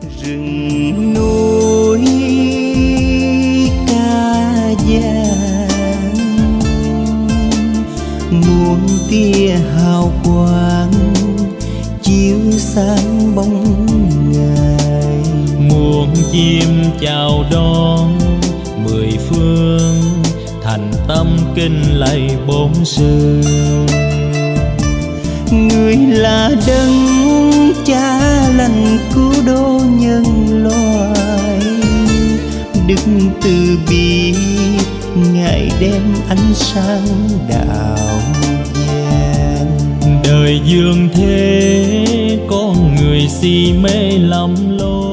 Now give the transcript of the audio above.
Rừng núi ca vàng, muôn tia hào quang chiếu sáng bóng ngày. Muôn chim chào đón mười phương, thành tâm kinh lạy bốn sư. Người là đấng cha lành cứu độ nhân loại, đức từ bi ngài đem ánh sáng đạo vàng. Đời dương thế con người si mê lầm lối,